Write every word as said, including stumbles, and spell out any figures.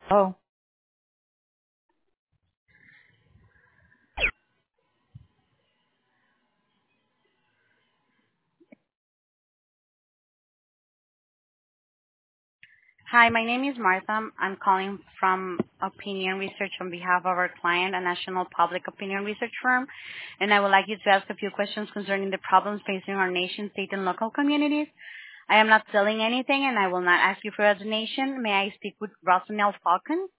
Oh, hi, my name is Martha. I'm calling from Opinion Research on behalf of our client, a national public opinion research firm, and I would like you to ask a few questions concerning the problems facing our nation, state, and local communities. I am not selling anything, and I will not ask you for a donation. May I speak with Rosamel Falcon?